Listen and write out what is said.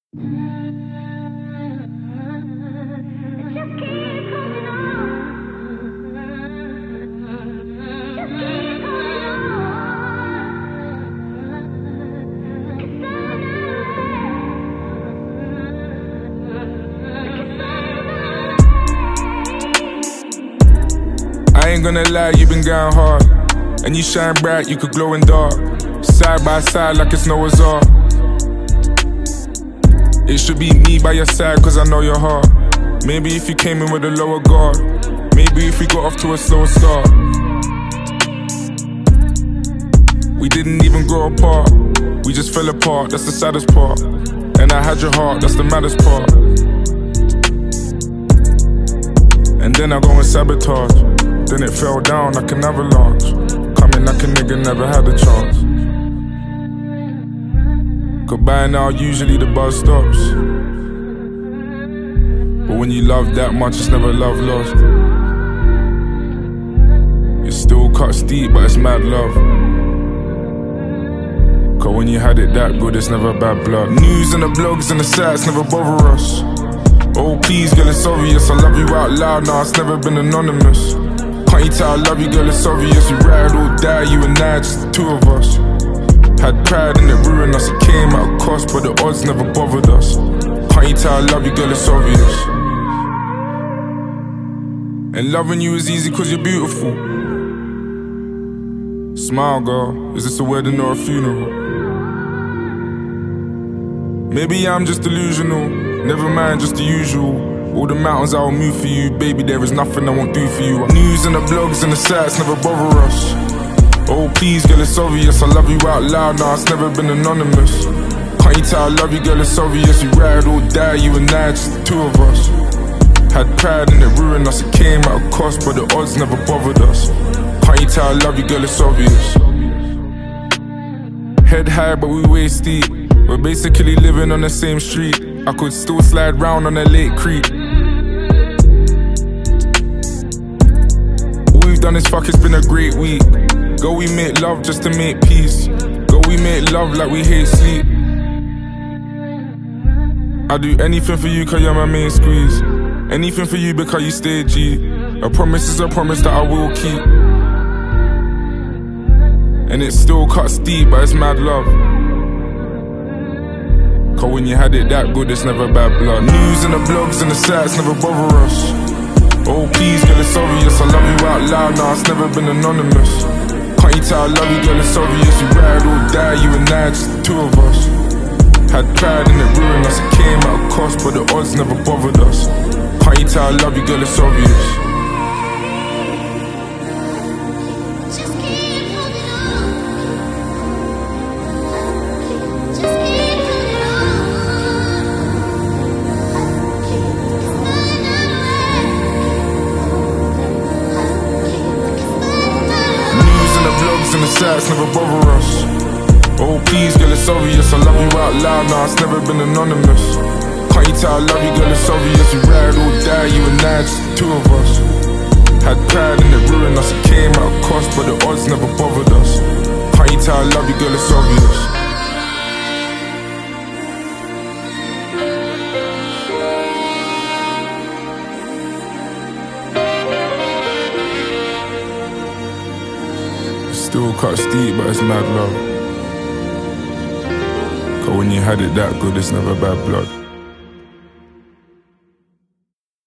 I ain't gonna lie, you been going hard. And you shine bright, you could glow in dark. Side by side like it's Noah's Ark. It should be me by your side cause I know your heart. Maybe if you came in with a lower guard. Maybe if we got off to a slower start. We didn't even grow apart. We just fell apart, that's the saddest part. And I had your heart, that's the maddest part. And then I go and sabotage. Then it fell down like an avalanche. Coming like a nigga never had a chance. Goodbye now, usually the buzz stops. But when you love that much, it's never love lost. It still cuts deep, but it's mad love. Cause when you had it that good, it's never bad blood. News and the blogs and the sites never bother us. Oh please girl, it's obvious, I love you out loud, now it's never been anonymous. Can't you tell I love you girl, it's obvious. We ride or die, you and I, just the two of us. Had pride and it ruined us, it came at a cost, but the odds never bothered us. Can't you tell I love you girl, it's obvious. And loving you is easy cause you're beautiful. Smile girl, is this a wedding or a funeral? Maybe I'm just delusional, never mind, just the usual. All the mountains I will move for you, baby, there is nothing I won't do for you. News and the blogs and the sites never bother us. Oh please girl, it's obvious, I love you out loud, now it's never been anonymous. Can't you tell I love you girl, it's obvious. We ride or die, you and I, just the two of us. Had pride and it ruined us, it came at a cost, but the odds never bothered us. Can't you tell I love you girl, it's obvious. Head high but we waist deep. We're basically living on the same street. I could still slide round on a late creek. All we've done is fuck, it's been a great week. Go we make love just to make peace. Go we make love like we hate sleep. I'll do anything for you cause you're my main squeeze. Anything for you because you stay G. A promise is a promise that I will keep. And it still cuts deep but it's mad love. Cause when you had it that good, it's never bad blood. News and the blogs and the sites never bother us. Oh please girl, it's obvious, I love you out loud, now it's never been anonymous. Can't you tell I love you girl, it's obvious. We ride or die, you and I, just the two of us. Had pride and it ruined us, it came at a cost, but the odds never bothered us. Can't you tell I love you girl, it's obvious. And the sites never bother us. Oh please girl, it's obvious, I love you out loud, now it's never been anonymous. Can't you tell I love you girl, it's obvious. We ride or die, you and I, just the two of us. Had pride and it ruined us, it came at a cost, but the odds never bothered us. Can't you tell I love you girl, it's obvious. Still cuts deep, but it's mad love. Cause when you had it that good, it's never bad blood.